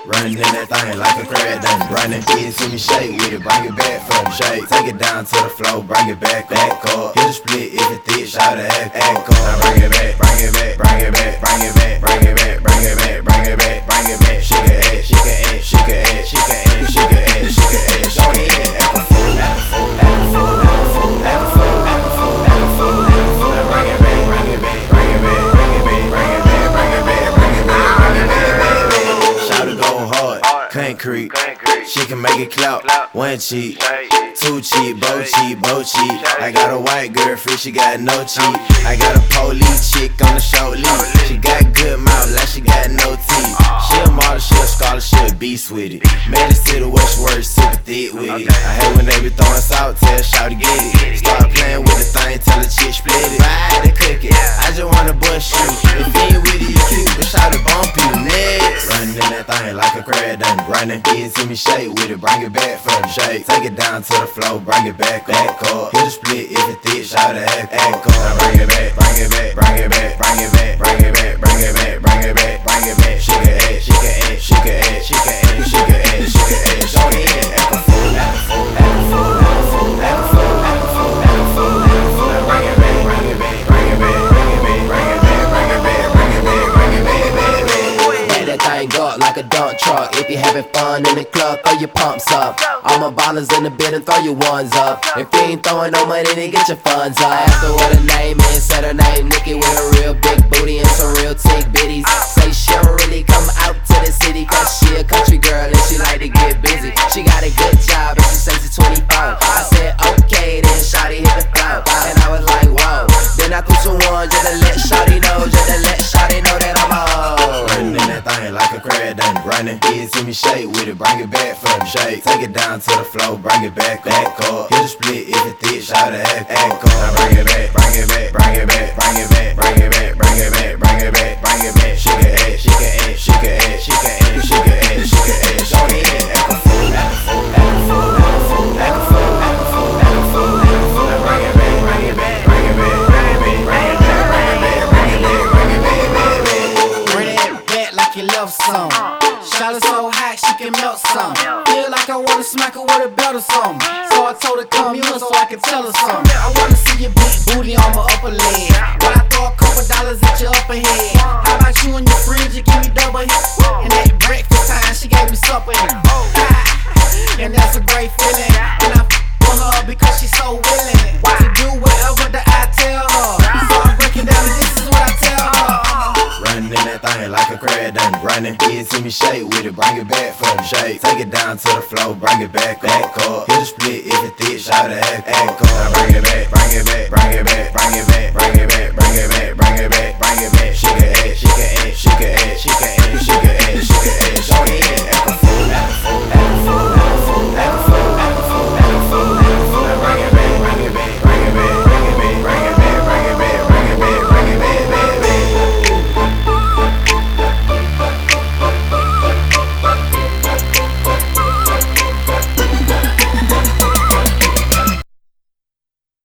Running in that thing like a crab done running. Get to me, shake with it, bring it back from the shake. Take it down to the floor, bring it back up. Hit a split if it thick, shout it act up. Now bring it back, bring it back, bring it back, bring it back, bring it back, bring it back, bring it back, bring it back. She can act, she can act, she can act, she can act, she can act, she can act. Go ahead, act a fool, act a fool, act a fool, act a fool, act a fool, act a fool, act a fool, act a fool. Now bring it back, bring it back, bring it back, bring it back, bring it back, bring it back, bring it back, bring it back. Shout it go hard, concrete. She can make it clap, one cheek, two cheek, bo cheek, bo cheek. I got a white girlfriend, she got no cheek. I got a police chick on the short leash. She got good mouth like she got no teeth. She a model, she a scholar, she a beast with it. Man, it's to the west word, super thick with it. I hate when they be throwing salt, tell shout to get it. Start playing with the thing, tell the chick split it. Ride and cook it, I just wanna bust you. If you ain't with it, you cute, but shout to bump you next. Running in that thing like a crab done running. Get to me, shake with it, bring it back from the shake. Take it down to the floor, bring it back up. Hit a split if it thick, shout it act up. Now bring it back, bring it back, bring it back, bring it back, bring it back, bring it back, bring it back, bring it back. She can act, she can act, she can act, she can act, she can act, she can act. Go ahead, act a fool, act a fool, act a fool, act a fool, act a fool, act a fool, act a fool, act a fool. Now bring it back, bring it back, bring it back, bring it back, bring it back, bring it back, bring it back, bring it back, back. Back that thing up like a dump truck. If you having fun in the club, throw your pumps up. All my ballers in the building, throw your ones up. If you ain't throwing no money, then get your funds up. After what her name is, said her name Nikki with a real big booty and some real tick bitties. Say she don't really come out to the city, cause she a country girl and she like to get busy. She got a good job and she says she's 24. I said okay, then shawty hit the floor. And I was like whoa. Then I threw some ones just to let shawty know, just to let shawty know that I'm on. Running in that thing like a crab done running. Get to me, shake with it, bring it back from the shake. Take it down to the floor, bring it back up. Hit a split if it thick, shout it act up. Now bring it back, bring it back, bring it back, bring it back, bring it back, bring it back, bring it back, bring it back. She can act, she can act, she can act, she can act, she can act, she can act. Go ahead, act a fool, act a fool, act a fool, act a fool, act a fool, act a fool, act a fool, act a fool. Now bring it back, bring it back, bring it back, bring it back, bring it back, bring it back, bring it back, bring it back, back. Bring that back like you love some. Shot her so hot she can melt some. Feel like I wanna smack her with a belt or something. So I told her come here so I can tell her something. I wanna see your big booty on my upper leg. When I throw a couple dollars at your upper head. How about you and your friends, you give me double hit. And that breakfast time she gave me supper. And that's a great feeling. And I for her because she's so willing to do whatever that I tell her. So I'm breaking down and this is what I tell her. Running in that thing like a crab done running. Get to me, shake with it, bring it back from the shake. Take it down to the floor, bring it back up. Hit a split if it thick, shout it act up. Now bring it back, bring it back, bring it back, bring